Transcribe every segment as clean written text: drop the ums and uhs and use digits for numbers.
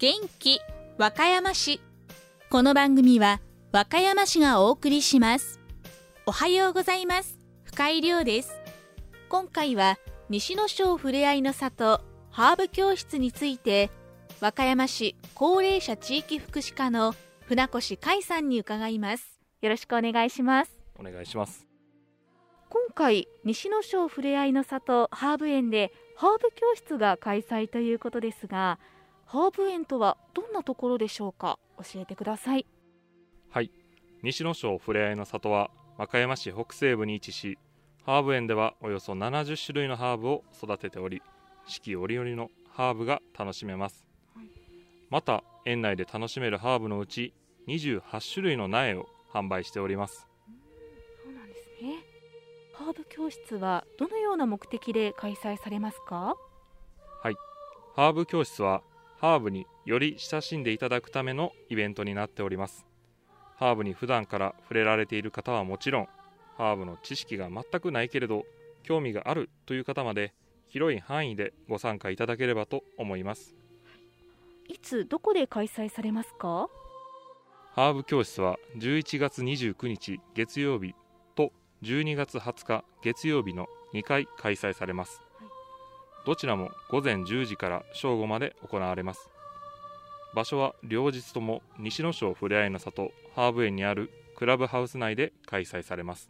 元気和歌山市。この番組は和歌山市がお送りします。おはようございます。深井亮です。今回は西野省ふれあいの里ハーブ教室について、和歌山市高齢者地域福祉課の船越海さんに伺います。よろしくお願いします。 お願いします。 今回西野省ふれあいの里ハーブ園でハーブ教室が開催ということですが、ハーブ園とはどんなところでしょうか。教えてください。 はい、西野省ふれあいの里は和歌山市北西部に位置し、ハーブ園ではおよそ70種類のハーブを育てており、四季折々のハーブが楽しめます、また園内で楽しめるハーブのうち28種類の苗を販売しております。 そうなんですね。ハーブ教室はどのような目的で開催されますか？ はい、ハーブ教室はハーブにより親しんでいただくためのイベントになっております。ハーブに普段から触れられている方はもちろん、ハーブの知識が全くないけれど興味があるという方まで、広い範囲でご参加いただければと思います。 いつどこで開催されますか？ ハーブ教室は11月29日月曜日と12月20日月曜日の2回開催されます、どちらも午前10時から正午まで行われます。場所は両日とも西野省ふれあいの里ハーブ園にあるクラブハウス内で開催されます。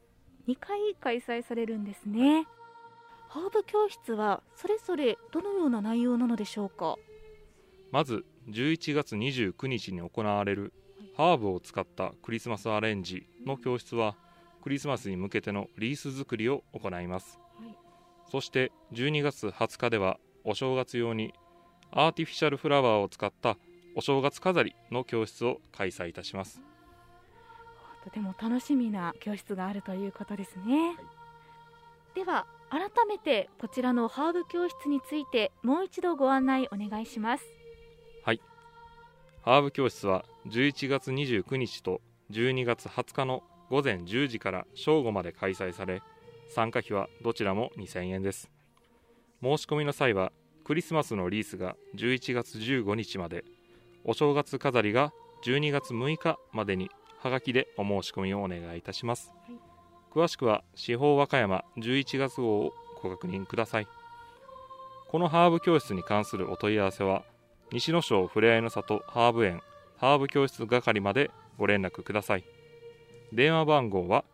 2回開催されるんですね。ハーブ教室はそれぞれどのような内容なのでしょうか？ まず11月29日に行われるハーブを使ったクリスマスアレンジの教室は、クリスマスに向けてのリース作りを行います、そして12月20日ではお正月用にアーティフィシャルフラワーを使ったお正月飾りの教室を開催いたします。 とても楽しみな教室があるということですね、では改めてこちらのハーブ教室についてもう一度ご案内お願いします。 はい、ハーブ教室は11月29日と12月20日の午前10時から正午まで開催され、参加費はどちらも2000円です。申し込みの際はクリスマスのリースが11月15日まで、お正月飾りが12月6日までにはがきでお申し込みをお願いいたします、詳しくは四方和歌山11月号をご確認ください。このハーブ教室に関するお問い合わせは西野省ふれあいの里ハーブ園ハーブ教室係までご連絡ください。電話番号は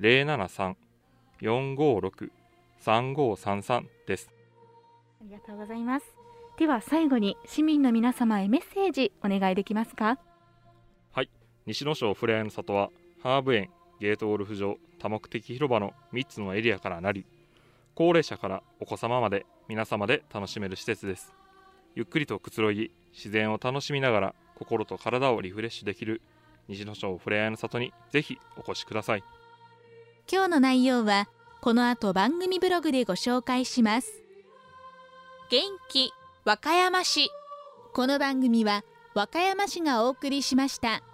073-456-3533 です。 ありがとうございます。では最後に市民の皆様へメッセージお願いできますか？ はい、西野省ふれあいの里はハーブ園、ゲートゴルフ場、多目的広場の3つのエリアからなり、高齢者からお子様まで皆様で楽しめる施設です。ゆっくりとくつろぎ、自然を楽しみながら心と体をリフレッシュできる西野省ふれあいの里にぜひお越しください。 今日の内容はこの後番組ブログでご紹介します。元気和歌山市。この番組は和歌山市がお送りしました。